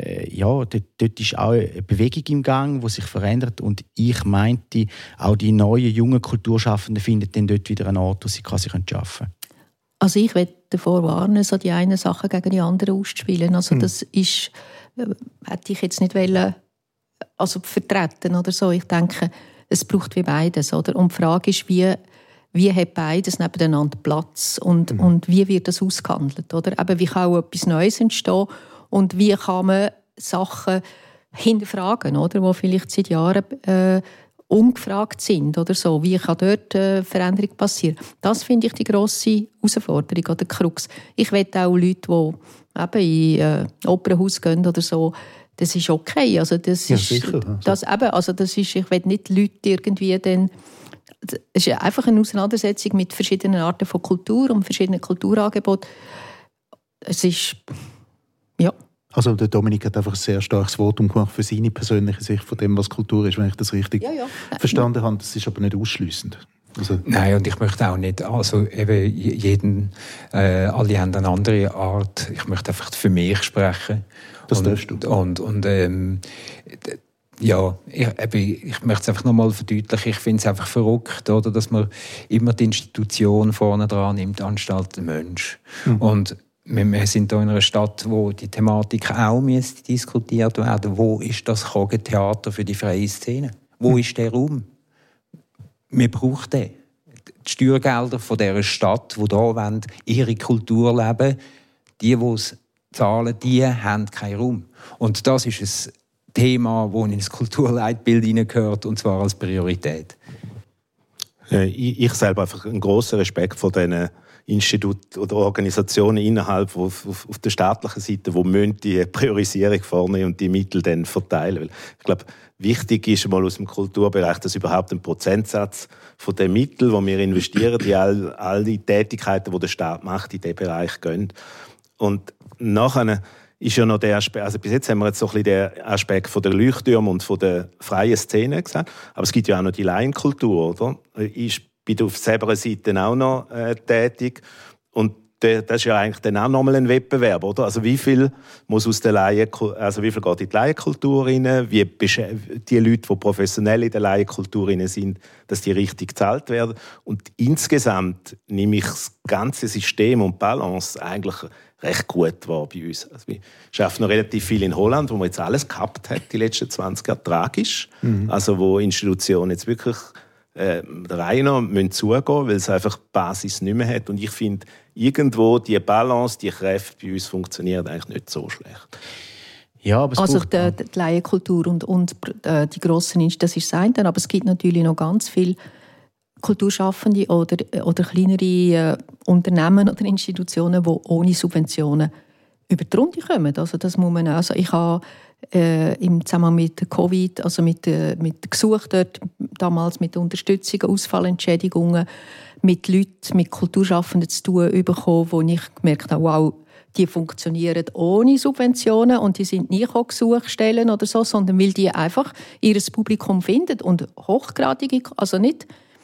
F: ist auch eine Bewegung im Gang, die sich verändert. Und ich meinte, auch die neuen, jungen Kulturschaffenden finden dann dort wieder einen Ort, wo sie quasi arbeiten können.
C: Also ich möchte davor warnen, so die einen Sachen gegen die anderen auszuspielen. Also das ist, hätte ich jetzt nicht wollen, also vertreten oder so. Ich denke, es braucht wie beides. Oder? Und die Frage ist, wie hat beides nebeneinander Platz und wie wird das ausgehandelt? Oder? Eben, wie kann auch etwas Neues entstehen? Und wie kann man Sachen hinterfragen, oder, die vielleicht seit Jahren ungefragt sind oder so? Wie kann dort Veränderung passieren? Das finde ich die grosse Herausforderung oder Krux. Ich will auch Leute, die eben in Opernhaus gehen oder so, das ist okay. Also das ist, sicher. Ich will nicht Leute irgendwie dann. Es ist einfach eine Auseinandersetzung mit verschiedenen Arten von Kultur und verschiedenen Kulturangeboten. Es ist ja.
E: Also der Dominik hat einfach ein sehr starkes Votum gemacht für seine persönliche Sicht von dem, was Kultur ist, wenn ich das richtig verstanden habe. Das ist aber nicht ausschliessend. Also,
A: nein, und ich möchte auch nicht, also eben alle haben eine andere Art. Ich möchte einfach für mich sprechen.
E: Das darfst du.
A: Und Ja, ich möchte es einfach nochmal verdeutlichen. Ich finde es einfach verrückt, oder, dass man immer die Institution vorne dran nimmt, anstatt den Mensch. Und wir sind hier in einer Stadt, wo die Thematik auch diskutiert werden. Wo ist das Krogentheater für die freie Szene? Wo ist der Raum? Wir brauchen den. Die Steuergelder von dieser Stadt, die hier ihre Kultur leben, die es zahlen, die haben keinen Raum. Und das ist ein Thema, das ins Kulturleitbild hineingehört, und zwar als Priorität.
G: Ich selber einfach einen grossen Respekt vor diesen Instituten oder Organisationen innerhalb auf der staatlichen Seite, die die Priorisierung vornehmen und die Mittel dann verteilen. Weil ich glaube, wichtig ist mal aus dem Kulturbereich, dass überhaupt ein Prozentsatz von den Mitteln, die wir investieren, die all die Tätigkeiten, die der Staat macht, in diesen Bereich gehen. Und nachher ist ja noch der Aspekt, also bis jetzt haben wir jetzt so ein bisschen den Aspekt von der Leuchttürme und von der freien Szene gesagt, aber es gibt ja auch noch die Laienkultur, oder? Ich bin auf selber Seite auch noch tätig und das ist ja eigentlich dann auch nochmal ein Wettbewerb, oder? Also wie viel muss aus der wie viel geht in die Laienkultur rein? Wie die Leute, die professionell in der Laienkultur rein sind, dass die richtig gezahlt werden? Und insgesamt nehme ich das ganze System und Balance eigentlich recht gut wahr bei uns. Also wir arbeiten noch relativ viel in Holland, wo man jetzt alles gehabt hat, die letzten 20 Jahre, tragisch. Also wo Institutionen jetzt wirklich der Reihe nach zugehen müssen, weil es einfach die Basis nicht mehr hat. Und ich finde, irgendwo die Balance, die Kräfte bei uns funktionieren eigentlich nicht so schlecht.
F: Ja, aber
C: also die Laienkultur und die grossen Institutionen, das ist das eine, aber es gibt natürlich noch ganz viele Kulturschaffende oder kleinere Unternehmen oder Institutionen, die ohne Subventionen über die Runde kommen. Also das muss man, also ich habe im Zusammenhang mit Covid, also mit Gesuch dort, damals mit Unterstützung, Ausfallentschädigungen, mit Leuten, mit Kulturschaffenden zu tun bekommen, wo ich gemerkt habe, wow, die funktionieren ohne Subventionen und die sind nie Gesuche stellen oder so, sondern weil die einfach ihr Publikum finden und hochgradige, also nicht.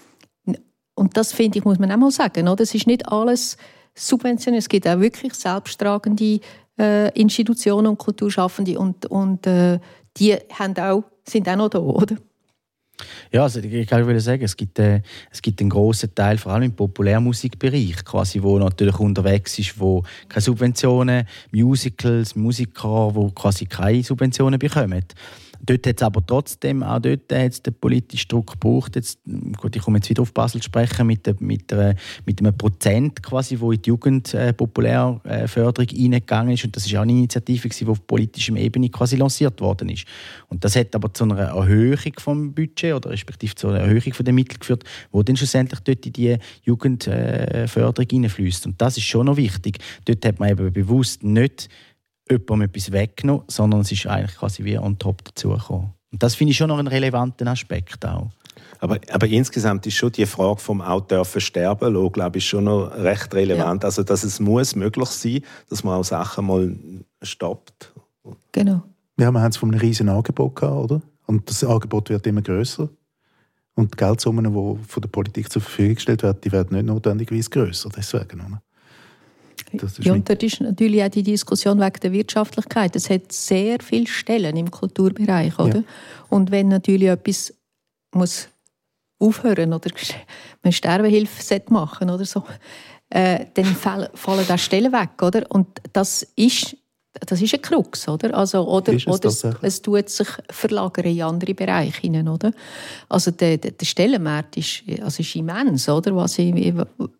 C: Und das, finde ich, muss man auch mal sagen. Oder? Es ist nicht alles subventioniert. Es gibt auch wirklich selbsttragende Institutionen und Kulturschaffende. Und die sind auch noch da, oder?
F: Ja, also ich will sagen, es gibt einen grossen Teil, vor allem im Populärmusikbereich, quasi, wo natürlich unterwegs ist, wo keine Subventionen, Musicals, Musiker, wo quasi keine Subventionen bekommen. Dort hat es aber trotzdem, auch dort hat es den politischen Druck gebraucht. Jetzt, gut, ich komme jetzt wieder auf Basel zu sprechen, mit einem Prozent, quasi, wo in die Jugendpopulärförderung reingegangen ist. Und das war auch eine Initiative, die auf politischer Ebene quasi lanciert worden ist. Und das hat aber zu einer Erhöhung vom Budget oder respektive zu einer Erhöhung der Mittel geführt, die dann schlussendlich dort in die Jugendförderung hineinfließt. Und das ist schon noch wichtig. Dort hat man eben bewusst nicht jemandem etwas weggenommen, sondern es ist eigentlich quasi wie on top dazugekommen. Und das finde ich schon noch einen relevanten Aspekt auch.
G: Aber insgesamt ist schon die Frage vom auch dürfen sterben lassen, glaube ich, schon noch recht relevant. Ja. Also dass es muss möglich sein, dass man auch Sachen mal stoppt.
C: Genau.
E: Ja, wir haben es von einem riesen Angebot gehabt, oder? Und das Angebot wird immer grösser. Und die Geldsummen, die von der Politik zur Verfügung gestellt werden, die werden nicht notwendigerweise grösser. Deswegen, oder?
C: Ja, und dort ist natürlich auch die Diskussion wegen der Wirtschaftlichkeit. Es hat sehr viele Stellen im Kulturbereich, oder? Ja. Und wenn natürlich etwas muss aufhören oder man Sterbehilfe machen oder so, dann fallen da Stellen weg, oder? Und das ist ein Krux, oder? Also, oder es tut sich verlagern in andere Bereiche hinein, oder? Also der Stellenmarkt ist immens, oder? Was in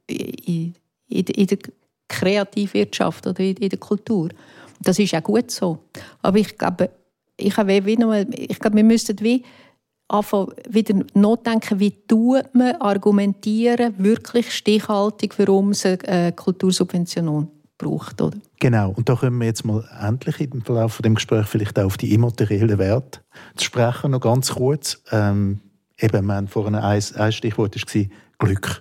C: der Kreativwirtschaft oder in der Kultur. Das ist auch gut so. Aber ich glaube, wir müssten anfangen, wieder nachdenken, wie tut man argumentieren, wirklich stichhaltig, warum es eine Kultursubvention braucht. Oder?
E: Genau, und da können wir jetzt mal endlich im Verlauf von dem Gespräch vielleicht auch auf die immateriellen Werte zu sprechen, noch ganz kurz. Wir haben vorhin ein Stichwort war Glück.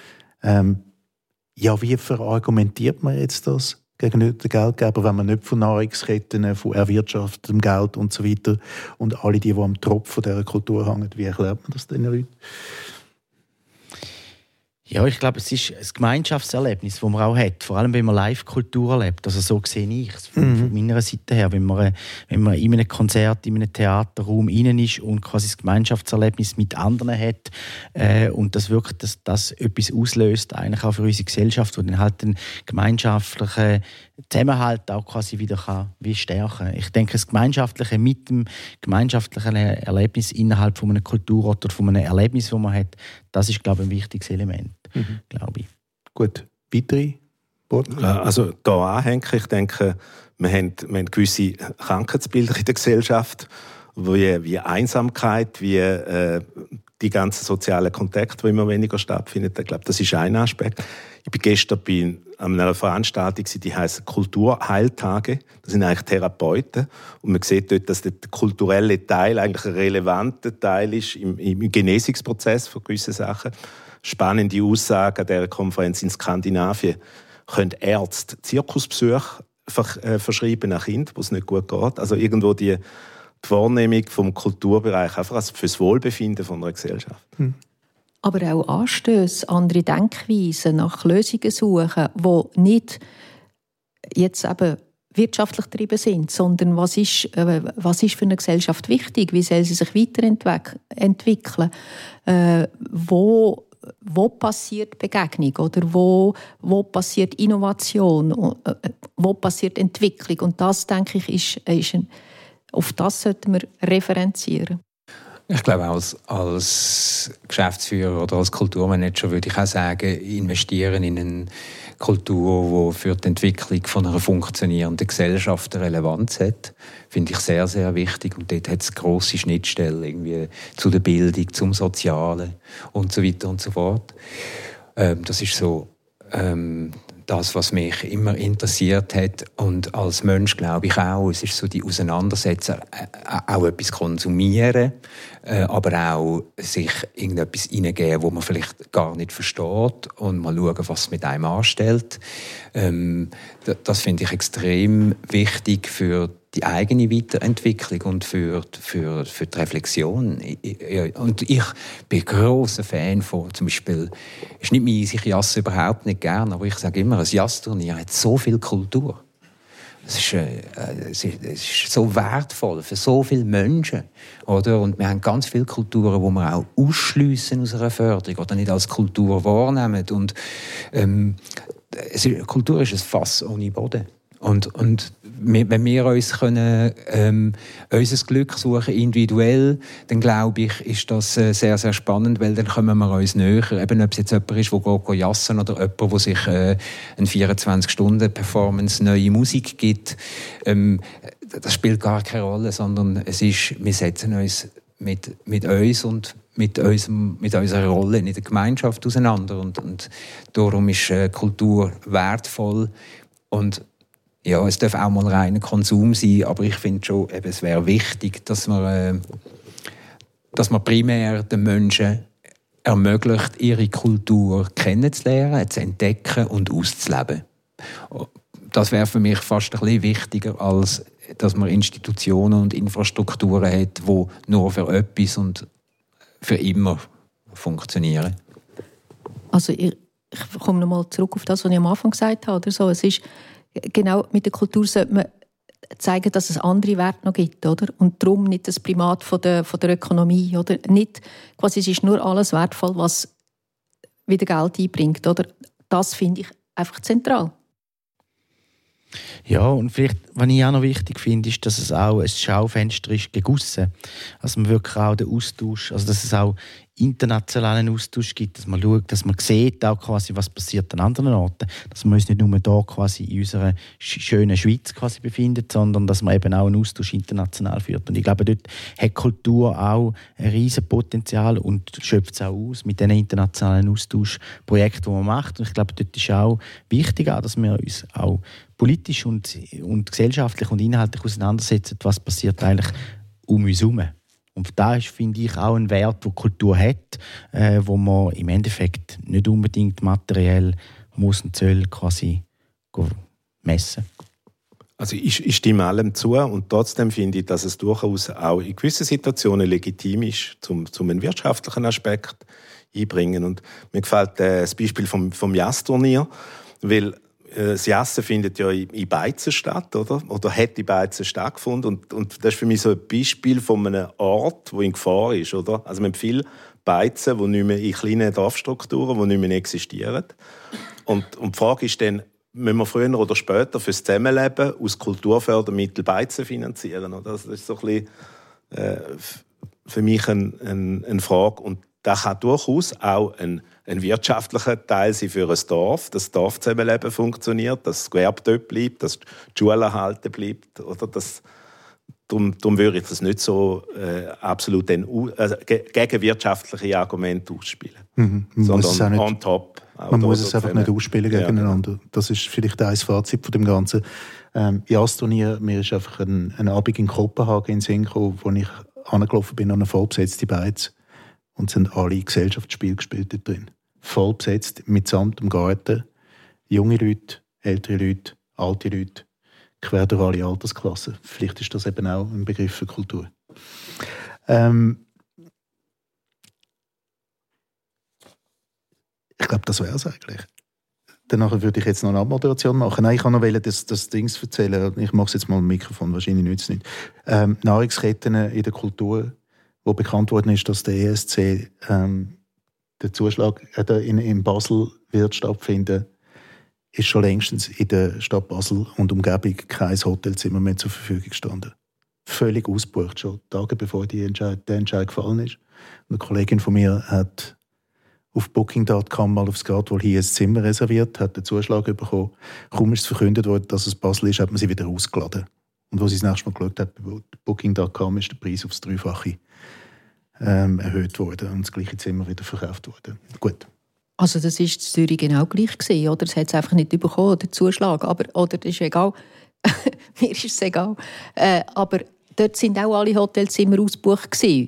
E: Ja, wie verargumentiert man jetzt das gegenüber den Geldgebern, wenn man nicht von Nahrungsketten, von erwirtschaftetem Geld und so weiter und alle die am Tropf dieser Kultur hängen, wie erklärt man das den Leuten?
F: Ja, ich glaube, es ist ein Gemeinschaftserlebnis, das man auch hat, vor allem wenn man Live-Kultur erlebt. Also so sehe ich es von meiner Seite her, wenn man in einem Konzert, in einem Theaterraum rein ist und quasi das Gemeinschaftserlebnis mit anderen hat und das wirklich das etwas auslöst, eigentlich auch für unsere Gesellschaft, wo dann halt den gemeinschaftlichen Zusammenhalt auch quasi wieder kann wie stärken. Ich denke, das Gemeinschaftliche mit dem gemeinschaftlichen Erlebnis innerhalb von einer Kulturort oder von einem Erlebnis, das man hat, das ist, glaube ich, ein wichtiges Element, glaube ich.
E: Gut, weitere Worte?
G: Also da anhängen, ich denke, wir haben gewisse Krankheitsbilder in der Gesellschaft, wie Einsamkeit, wie die ganzen sozialen Kontakte, die immer weniger stattfinden. Ich glaube, das ist ein Aspekt. Ich war gestern an einer Veranstaltung, die heisst Kulturheiltage. Das sind eigentlich Therapeuten. Und man sieht dort, dass der kulturelle Teil eigentlich ein relevanter Teil ist im Genesungsprozess von gewissen Sachen. Spannende Aussage an dieser Konferenz in Skandinavien. Können Ärzte Zirkusbesuche verschreiben an Kindern, wo es nicht gut geht? Also irgendwo die Wahrnehmung vom Kulturbereich einfach fürs Wohlbefinden von einer Gesellschaft.
C: Aber auch Anstöße, andere Denkweisen, nach Lösungen suchen, die nicht jetzt eben wirtschaftlich getrieben sind, sondern was ist für eine Gesellschaft wichtig, wie soll sie sich weiterentwickeln, wo passiert Begegnung oder wo passiert Innovation, wo passiert Entwicklung. Und das, denke ich, auf das sollten wir referenzieren.
A: Ich glaube, als Geschäftsführer oder als Kulturmanager würde ich auch sagen, investieren in eine Kultur, die für die Entwicklung von einer funktionierenden Gesellschaft eine Relevanz hat, finde ich sehr, sehr wichtig. Und dort hat es grosse Schnittstellen irgendwie zu der Bildung, zum Sozialen und so weiter und so fort. Das ist so das, was mich immer interessiert hat. Und als Mensch glaube ich auch, es ist so die Auseinandersetzung, auch etwas konsumieren, aber auch sich irgendetwas hineingeben, wo man vielleicht gar nicht versteht und mal schauen, was es mit einem anstellt. Das finde ich extrem wichtig für die eigene Weiterentwicklung und für die Reflexion. Und ich bin ein grosser Fan von, zum Beispiel, ist nicht meins, ich jasse überhaupt nicht gern, aber ich sage immer, ein Jazzturnier hat so viel Kultur. Es ist so wertvoll für so viele Menschen. Oder? Und wir haben ganz viele Kulturen, die wir auch ausschliessen aus einer Förderung oder nicht als Kultur wahrnehmen. Und Kultur ist ein Fass ohne Boden. Und wenn wir uns unser Glück suchen individuell, dann glaube ich, ist das sehr, sehr spannend, weil dann kommen wir uns näher. Eben, ob es jetzt jemand ist, der geht jassen oder jemand, der sich eine 24-Stunden-Performance neue Musik gibt, das spielt gar keine Rolle, sondern es ist, wir setzen uns mit uns und mit unserer Rolle in der Gemeinschaft auseinander. Und darum ist Kultur wertvoll. Und ja, es darf auch mal reiner Konsum sein, aber ich finde schon, es wäre wichtig, dass man primär den Menschen ermöglicht, ihre Kultur kennenzulernen, zu entdecken und auszuleben. Das wäre für mich fast ein bisschen wichtiger, als dass man Institutionen und Infrastrukturen hat, die nur für etwas und für immer funktionieren.
C: Also ich komme noch mal zurück auf das, was ich am Anfang gesagt habe. Oder so. Es ist genau, mit der Kultur sollte man zeigen, dass es andere Werte noch gibt, oder? Und darum nicht das Primat von der Ökonomie, oder? Nicht, quasi, es ist nur alles wertvoll, was wieder Geld einbringt, oder? Das finde ich einfach zentral.
F: Ja, und vielleicht, was ich auch noch wichtig finde, ist, dass es auch ein Schaufenster ist gegen aussen. Also man wirklich auch den Austausch, also dass es auch internationalen Austausch gibt, dass man schaut, dass man sieht auch quasi, was passiert an anderen Orten, dass man uns nicht nur da quasi in unserer schönen Schweiz quasi befindet, sondern dass man eben auch einen Austausch international führt. Und ich glaube, dort hat Kultur auch ein riesen Potenzial und schöpft es auch aus mit den internationalen Austauschprojekten, die man macht. Und ich glaube, dort ist auch wichtig, dass wir uns auch politisch und gesellschaftlich und inhaltlich auseinandersetzen, was passiert eigentlich um uns herum. Und da ist, finde ich, auch ein Wert, den Kultur hat, wo man im Endeffekt nicht unbedingt materiell muss und soll quasi messen.
G: Also ich stimme allem zu und trotzdem finde ich, dass es durchaus auch in gewissen Situationen legitim ist, zum einen wirtschaftlichen Aspekt einbringen. Und mir gefällt das Beispiel vom Jazzturnier, weil das Jassen findet ja in Beizen statt, oder hat in Beizen stattgefunden. Und das ist für mich so ein Beispiel von einem Ort, der in Gefahr ist, oder? Also man hat viele Beizen, die nicht mehr in kleinen Dorfstrukturen, die nicht mehr existieren. Und die Frage ist dann, müssen wir früher oder später fürs Zusammenleben aus Kulturfördermitteln Beizen finanzieren? Oder? Das ist so ein bisschen für mich eine Frage. Und das kann durchaus auch ein wirtschaftlicher Teil sein für ein Dorf, dass das Dorfzusammenleben funktioniert, dass das Gewerbe dort bleibt, dass die Schule erhalten bleibt. Oder darum würde ich das nicht so absolut gegen wirtschaftliche Argumente ausspielen, sondern on top.
E: Man muss es einfach nicht ausspielen gegeneinander. Ja. Das ist vielleicht ein Fazit von dem Ganzen. Jazzturnier, mir ist einfach ein Abend in Kopenhagen in den Sinn gekommen, wo ich angelaufen bin an eine vollbesetzte Beiz und es sind alle Gesellschaftsspiele gespielt dort drin. Voll besetzt, mitsamt im Garten. Junge Leute, ältere Leute, alte Leute, quer durch alle Altersklassen. Vielleicht ist das eben auch ein Begriff für Kultur. Ich glaube, das wäre es eigentlich. Danach würde ich jetzt noch eine Abmoderation machen. Nein, ich wollte noch das Ding erzählen. Ich mache es jetzt mal im Mikrofon, wahrscheinlich nützt es nicht. Nahrungsketten in der Kultur, wo bekannt worden ist, dass der ESC der Zuschlag in Basel wird stattfinden, ist schon längstens in der Stadt Basel und Umgebung kein Hotelzimmer mehr zur Verfügung gestanden. Völlig ausgebucht, schon Tage bevor der Entscheid gefallen ist. Eine Kollegin von mir hat auf Booking.com mal aufs Gradwohl hier ein Zimmer reserviert, hat den Zuschlag bekommen. Kaum ist es verkündet worden, dass es Basel ist, hat man sie wieder ausgeladen. Und als sie das nächste Mal geschaut hat, bei Booking.com ist der Preis aufs Dreifache erhöht worden und das gleiche Zimmer wieder verkauft worden. Gut.
C: Also das war in Zürich genau gleich gewesen, oder? Es hat es einfach nicht bekommen, der Zuschlag. Oder das ist egal. Mir ist es egal. Aber dort sind auch alle Hotelzimmer ausgebucht gewesen.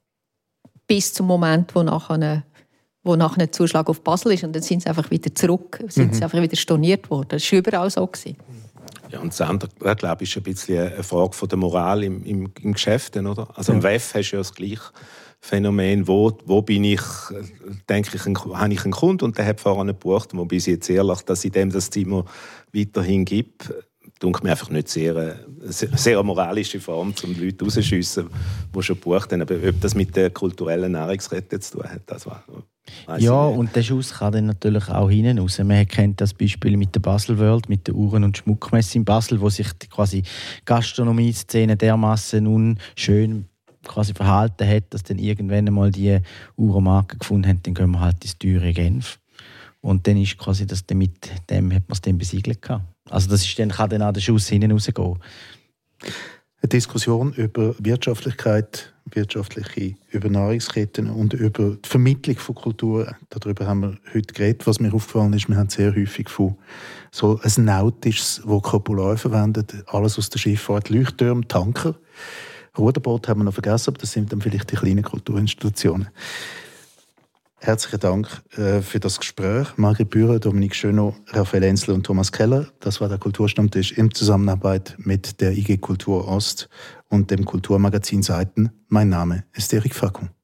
C: Bis zum Moment, wo nachher ein Zuschlag auf Basel ist. Und dann sind sie einfach wieder zurück, sind sie einfach wieder storniert worden. Das war überall so gewesen.
G: Ja, und das andere, glaube ich, ist ein bisschen eine Frage von der Moral im Geschäft, oder? Also im WEF hast du ja das gleiche Phänomen, wo bin ich, denke ich, habe ich einen Kunden und der hat vorher nicht gebucht, wo bin ich jetzt ehrlich, dass ich dem das Zimmer weiterhin gibt, denke mir einfach nicht sehr moralische Form, um Leute rauszuschiessen, die schon gebucht haben. Aber ob das mit der kulturellen Nahrungskette zu tun hat, das war...
F: Ja, und der Schuss kann dann natürlich auch hinten raus. Man kennt das Beispiel mit der Basel World, mit der Uhren- und Schmuckmesse in Basel, wo sich quasi die Gastronomie-Szene dermassen unschön quasi verhalten hat, dass dann irgendwann einmal die Uhrenmarke gefunden haben, dann gehen wir halt ins teure Genf. Und dann ist quasi das, mit dem hat man es dann besiegelt gehabt. Also das ist dann, kann dann auch der Schuss hinten rausgehen.
E: Eine Diskussion über Wirtschaftlichkeit, über Nahrungsketten und über die Vermittlung von Kultur. Darüber haben wir heute geredet. Was mir aufgefallen ist, wir haben sehr häufig von so ein nautisches Vokabular verwendet. Alles aus der Schifffahrt, Leuchttürme, Tanker. Ruderboot haben wir noch vergessen, aber das sind dann vielleicht die kleinen Kulturinstitutionen. Herzlichen Dank für das Gespräch. Margrit Bührer, Dominik Schönow, Raphael Enzler und Thomas Keller. Das war der Kulturstammtisch in Zusammenarbeit mit der IG Kultur Ost und dem Kulturmagazin Seiten. Mein Name ist Eric Facon.